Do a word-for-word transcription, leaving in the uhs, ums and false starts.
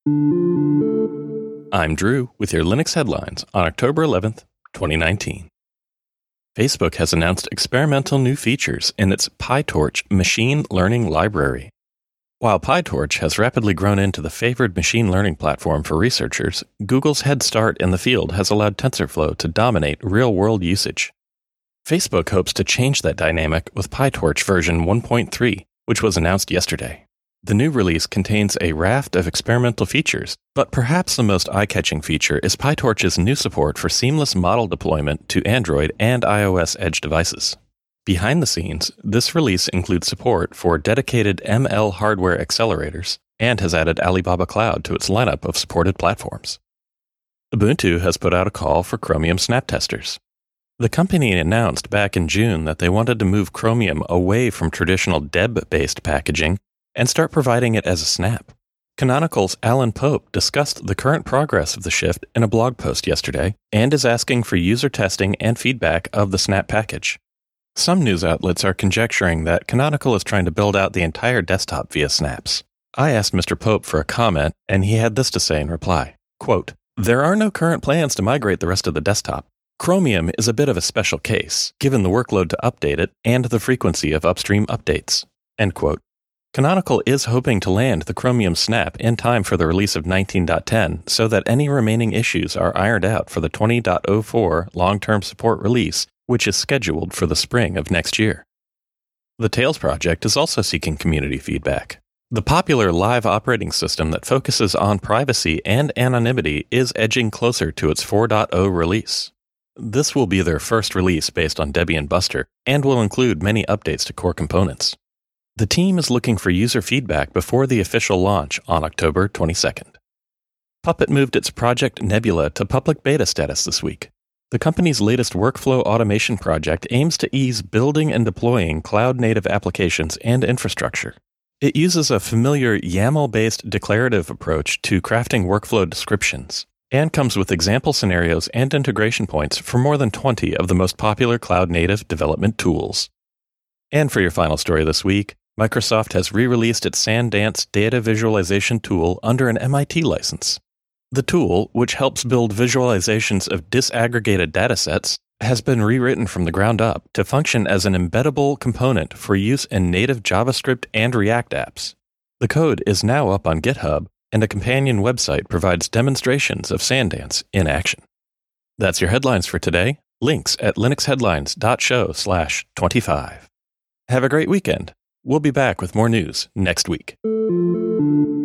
I'm Drew with your Linux headlines on October eleventh, twenty nineteen. Facebook has announced experimental new features in its PyTorch machine learning library. While PyTorch has rapidly grown into the favored machine learning platform for researchers, Google's head start in the field has allowed TensorFlow to dominate real-world usage. Facebook hopes to change that dynamic with PyTorch version one point three, which was announced yesterday. The new release contains a raft of experimental features, but perhaps the most eye-catching feature is PyTorch's new support for seamless model deployment to Android and iOS edge devices. Behind the scenes, this release includes support for dedicated M L hardware accelerators and has added Alibaba Cloud to its lineup of supported platforms. Ubuntu has put out a call for Chromium snap testers. The company announced back in June that they wanted to move Chromium away from traditional Deb-based packaging and start providing it as a snap. Canonical's Alan Pope discussed the current progress of the shift in a blog post yesterday and is asking for user testing and feedback of the snap package. Some news outlets are conjecturing that Canonical is trying to build out the entire desktop via snaps. I asked Mister Pope for a comment, and he had this to say in reply, quote, "There are no current plans to migrate the rest of the desktop. Chromium is a bit of a special case, given the workload to update it and the frequency of upstream updates." End quote. Canonical is hoping to land the Chromium snap in time for the release of nineteen point ten so that any remaining issues are ironed out for the twenty point oh four long-term support release, which is scheduled for the spring of next year. The Tails project is also seeking community feedback. The popular live operating system that focuses on privacy and anonymity is edging closer to its four point oh release. This will be their first release based on Debian Buster and will include many updates to core components. The team is looking for user feedback before the official launch on October twenty-second. Puppet moved its Project Nebula to public beta status this week. The company's latest workflow automation project aims to ease building and deploying cloud-native applications and infrastructure. It uses a familiar YAML-based declarative approach to crafting workflow descriptions, and comes with example scenarios and integration points for more than twenty of the most popular cloud-native development tools. And for your final story this week, Microsoft has re-released its Sandance data visualization tool under an M I T license. The tool, which helps build visualizations of disaggregated datasets, has been rewritten from the ground up to function as an embeddable component for use in native JavaScript and React apps. The code is now up on GitHub, and a companion website provides demonstrations of Sandance in action. That's your headlines for today. Links at linuxheadlines.show slash 25. Have a great weekend. We'll be back with more news next week.